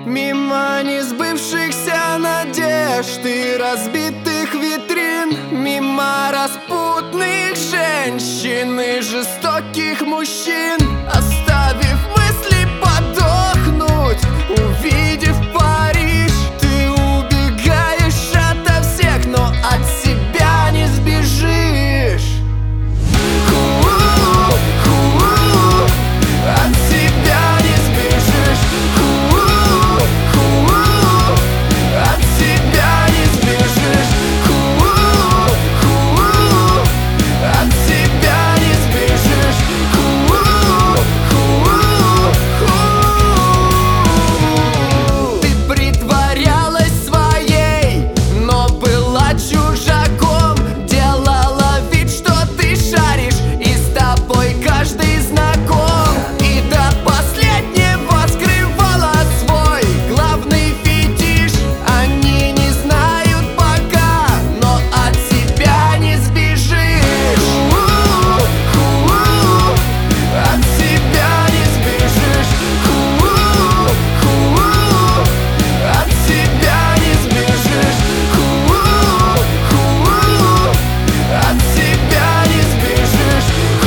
Мимо несбывшихся надежд и разбитых витрин, мимо распутных женщин и жестоких мужчин, оставив мысли подохнуть, увидев Париж. Ты убегаешь ото всех, но от себя не сбежишь. От себя не сбежишь. От себя не сбежишь. От себя не сбежишь. Ты притворялась своей, но была чужаком. Делала вид, что ты шаришь, и с тобой каждый знаком. И до последнего скрывала свой главный фетиш. Они не знают пока, но от себя не сбежишь. От себя не сбежишь. От себя не сбежишь. От себя не сбежишь.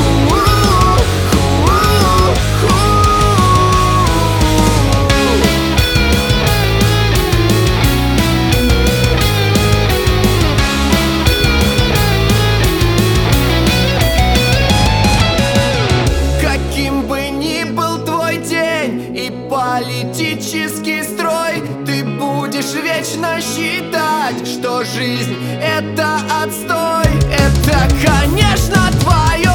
Каким бы ни был твой день и политический строй, ты будешь вечно считать, что жизнь — это отстой. Это, конечно, твое